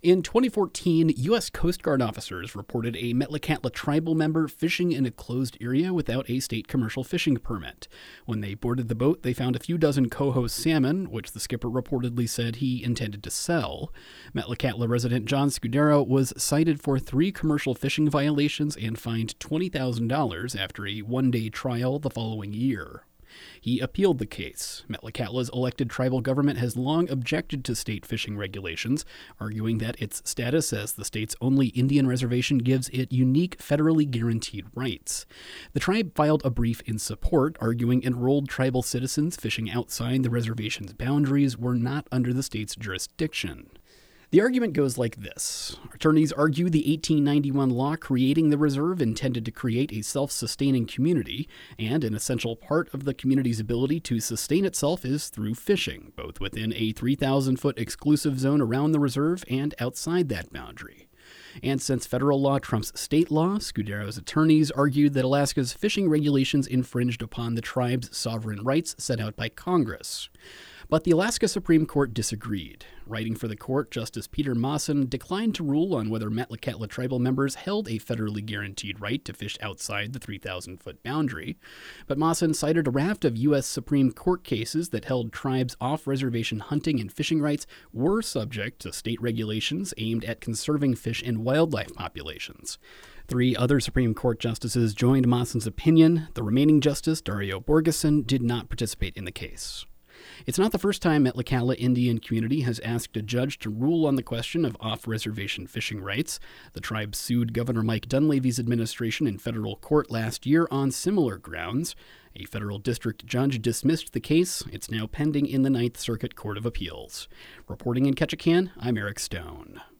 In 2014, U.S. Coast Guard officers reported a Metlakatla tribal member fishing in a closed area without a state commercial fishing permit. When they boarded the boat, they found a few dozen coho salmon, which the skipper reportedly said he intended to sell. Metlakatla resident John Scudero was cited for 3 commercial fishing violations and fined $20,000 after a one-day trial the following year. He appealed the case. Metlakatla's elected tribal government has long objected to state fishing regulations, arguing that its status as the state's only Indian reservation gives it unique federally guaranteed rights. The tribe filed a brief in support, arguing enrolled tribal citizens fishing outside the reservation's boundaries were not under the state's jurisdiction. The argument goes like this. Attorneys argue the 1891 law creating the reserve intended to create a self-sustaining community, and an essential part of the community's ability to sustain itself is through fishing, both within a 3,000-foot exclusive zone around the reserve and outside that boundary. And since federal law trumps state law, Scudero's attorneys argued that Alaska's fishing regulations infringed upon the tribe's sovereign rights set out by Congress. But the Alaska Supreme Court disagreed. Writing for the court, Justice Peter Mawson declined to rule on whether Metlakatla tribal members held a federally guaranteed right to fish outside the 3,000-foot boundary. But Mawson cited a raft of U.S. Supreme Court cases that held tribes' off-reservation hunting and fishing rights were subject to state regulations aimed at conserving fish and wildlife populations. 3 other Supreme Court justices joined Mawson's opinion. The remaining justice, Dario Borgeson, did not participate in the case. It's not the first time Metlakatla Indian community has asked a judge to rule on the question of off-reservation fishing rights. The tribe sued Governor Mike Dunleavy's administration in federal court last year on similar grounds. A federal district judge dismissed the case. It's now pending in the Ninth Circuit Court of Appeals. Reporting in Ketchikan, I'm Eric Stone.